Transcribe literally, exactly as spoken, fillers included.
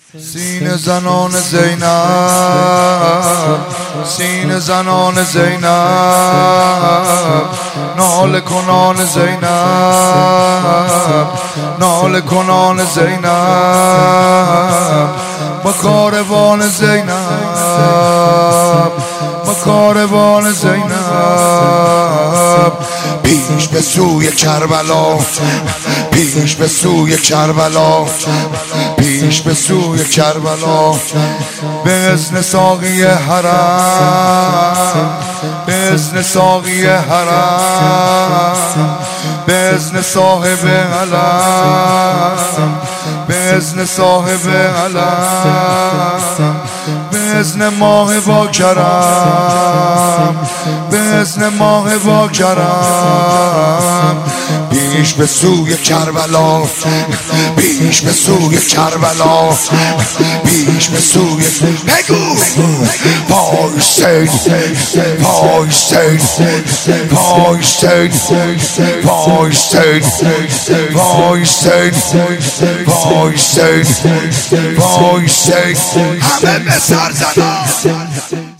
سینه زنان زینب، سینه زنان زینب، ناله کنان زینب، ناله کنان زینب، با کاروان زینب، با کاروان زینب، پیش به سوی کربلا، پیش به سوی کربلا، پیش به سوی کربلا، به اذن ساقی حرم، به اذن ساقی حرم، به اذن صاحب علم، به اذن صاحب علم، به اذن ماه با کرم، به اذن ماه با کرم، پیش به سوی کربلا، پیش به سوی کربلا، پیش به سوی بگو پایستین، پایستین، پایستین، پایستین، پایستین، پایستین، پایستین، همه به سر زدن.